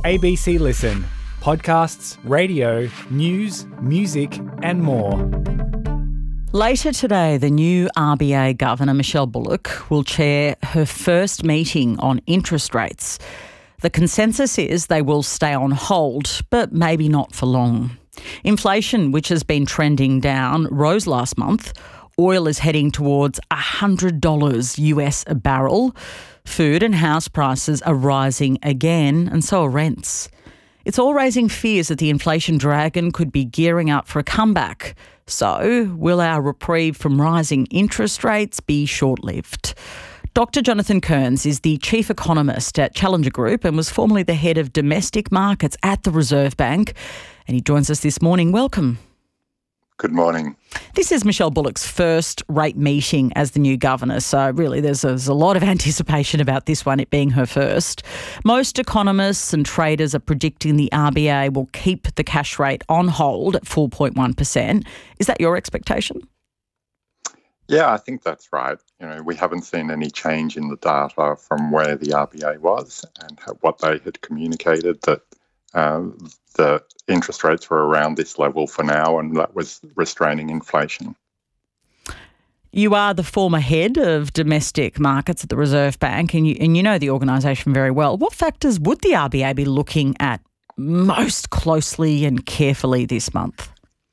ABC Listen. Podcasts, radio, news, music and more. Later today, the new RBA Governor, Michelle Bullock, will chair her first meeting on interest rates. The consensus is they will stay on hold, but maybe not for long. Inflation, which has been trending down, rose last month. Oil is heading towards $100 US a barrel. Food and house prices are rising again, and so are rents. It's all raising fears that the inflation dragon could be gearing up for a comeback. So, will our reprieve from rising interest rates be short-lived? Dr. Jonathan Kearns is the chief economist at Challenger Group and was formerly the head of domestic markets at the Reserve Bank. And he joins us this morning. Welcome. Good morning. This is Michelle Bullock's first rate meeting as the new governor, so really there's a lot of anticipation about this one, it being her first. Most economists and traders are predicting the RBA will keep the cash rate on hold at 4.1%. Is that your expectation? Yeah, I think that's right. We haven't seen any change in the data from where the RBA was and what they had communicated, that the interest rates were around this level for now, and that was restraining inflation. You are the former head of domestic markets at the Reserve Bank, and you know the organisation very well. What factors would the RBA be looking at most closely and carefully this month?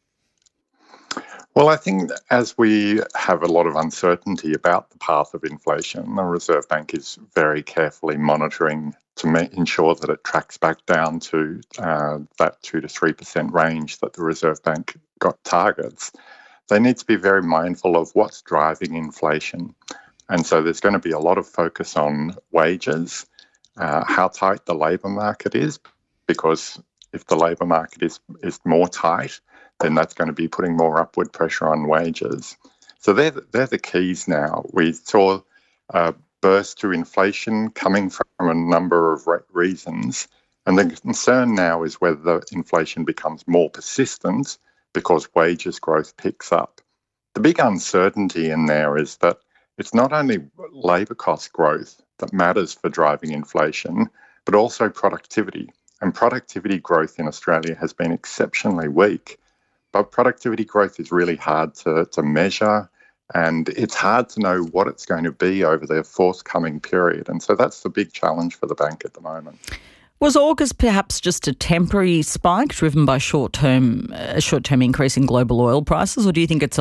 Well, I think as we have a lot of uncertainty about the path of inflation, the Reserve Bank is very carefully monitoring to ensure that it tracks back down to that 2 to 3% range that the Reserve Bank got targets. They need to be very mindful of what's driving inflation. And so there's going to be a lot of focus on wages, how tight the labour market is, because if the labour market is more tight, then that's going to be putting more upward pressure on wages. So they're the keys now. We saw a burst to inflation coming from a number of reasons, and the concern now is whether the inflation becomes more persistent because wages growth picks up. The big uncertainty in there is that it's not only labour cost growth that matters for driving inflation, but also productivity. And productivity growth in Australia has been exceptionally weak. But productivity growth is really hard to measure, and it's hard to know what it's going to be over the forthcoming period. And so that's the big challenge for the bank at the moment. Was August perhaps just a temporary spike driven by a short-term increase in global oil prices, or do you think it's a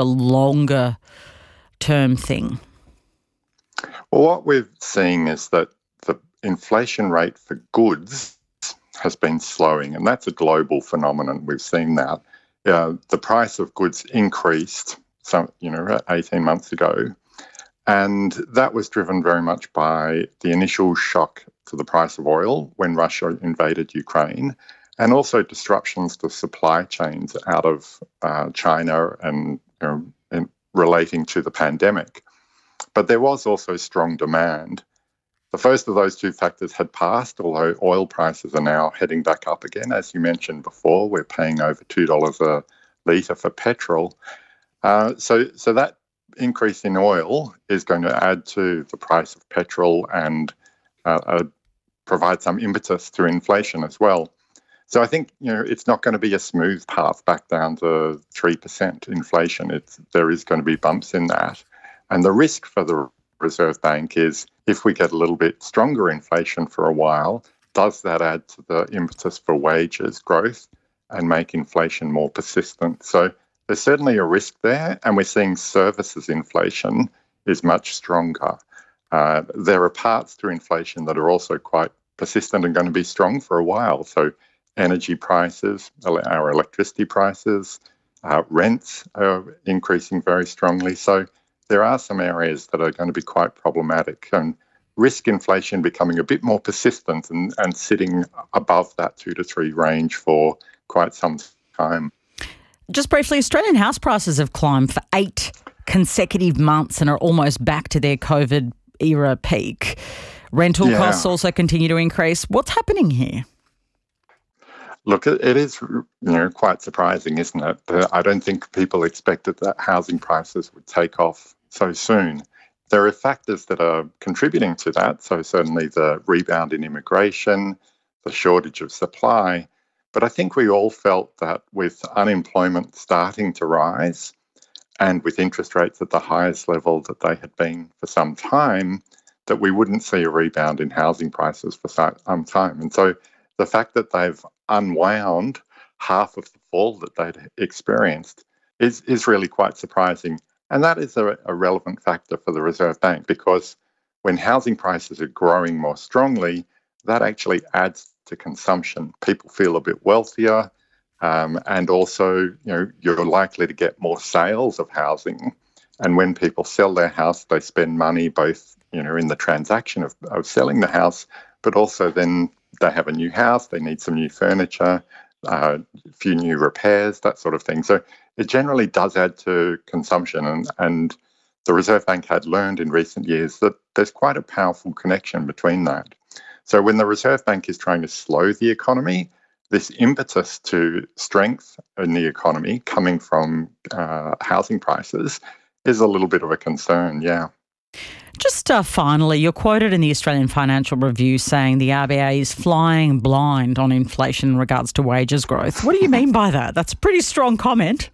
longer-term thing? Well, what we're seeing is that the inflation rate for goods has been slowing, and that's a global phenomenon. We've seen that. The price of goods increased 18 months ago, and that was driven very much by the initial shock to the price of oil when Russia invaded Ukraine, and also disruptions to supply chains out of China and relating to the pandemic. But there was also strong demand. The first of those two factors had passed, although oil prices are now heading back up again. As you mentioned before, we're paying over $2 a litre for petrol. So that increase in oil is going to add to the price of petrol and provide some impetus to inflation as well. So I think it's not going to be a smooth path back down to 3% inflation. There is going to be bumps in that. And the risk for the Reserve Bank is if we get a little bit stronger inflation for a while, does that add to the impetus for wages growth and make inflation more persistent? So there's certainly a risk there, and we're seeing services inflation is much stronger. There are parts to inflation that are also quite persistent and going to be strong for a while. So energy prices, our electricity prices, rents are increasing very strongly. So there are some areas that are going to be quite problematic, and risk inflation becoming a bit more persistent and sitting above that 2 to 3 range for quite some time. Just briefly, Australian house prices have climbed for 8 consecutive months and are almost back to their COVID era peak. Rental costs also continue to increase. What's happening here? Look, it is quite surprising, isn't it? I don't think people expected that housing prices would take off so soon. There are factors that are contributing to that. So certainly the rebound in immigration, the shortage of supply. But I think we all felt that with unemployment starting to rise and with interest rates at the highest level that they had been for some time, that we wouldn't see a rebound in housing prices for some time. And so the fact that they've unwound half of the fall that they'd experienced is really quite surprising. And that is a relevant factor for the Reserve Bank, because when housing prices are growing more strongly, that actually adds to consumption. People feel a bit wealthier, and also, you're likely to get more sales of housing. And when people sell their house, they spend money both, in the transaction of selling the house, but also then they have a new house, they need some new furniture, a few new repairs, that sort of thing. So it generally does add to consumption. And the Reserve Bank had learned in recent years that there's quite a powerful connection between that. So when the Reserve Bank is trying to slow the economy, this impetus to strength in the economy coming from housing prices is a little bit of a concern, yeah. Just finally, you're quoted in the Australian Financial Review saying the RBA is flying blind on inflation in regards to wages growth. What do you mean by that? That's a pretty strong comment.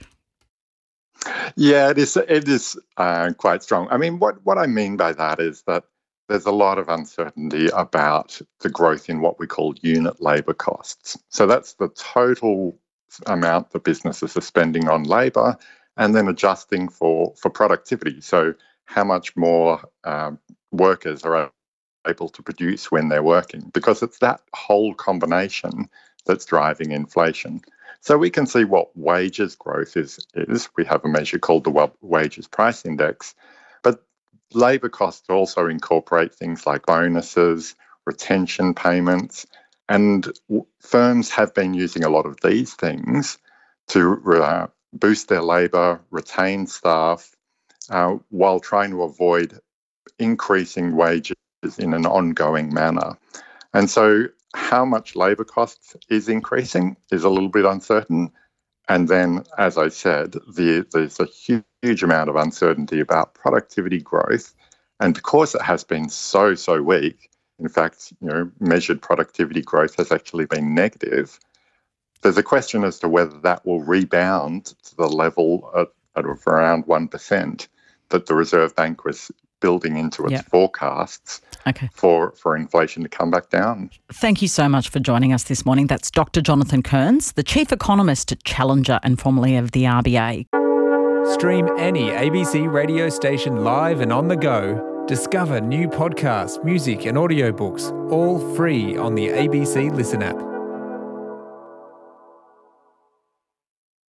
Yeah, it is quite strong. I mean, what I mean by that is that there's a lot of uncertainty about the growth in what we call unit labour costs. So that's the total amount the businesses are spending on labour, and then adjusting for productivity. So how much more workers are able to produce when they're working, because it's that whole combination that's driving inflation. So we can see what wages growth is. We have a measure called the Wages Price Index, but labour costs also incorporate things like bonuses, retention payments, and firms have been using a lot of these things to boost their labour, retain staff, while trying to avoid increasing wages in an ongoing manner. And so how much labour costs is increasing is a little bit uncertain. And then, as I said, there's a huge amount of uncertainty about productivity growth. And because it has been so weak, in fact, measured productivity growth has actually been negative, there's a question as to whether that will rebound to the level at around 1% that the Reserve Bank was building into its forecasts for inflation to come back down. Thank you so much for joining us this morning. That's Dr. Jonathan Kearns, the Chief Economist at Challenger and formerly of the RBA. Stream any ABC radio station live and on the go. Discover new podcasts, music and audiobooks, all free on the ABC Listen app.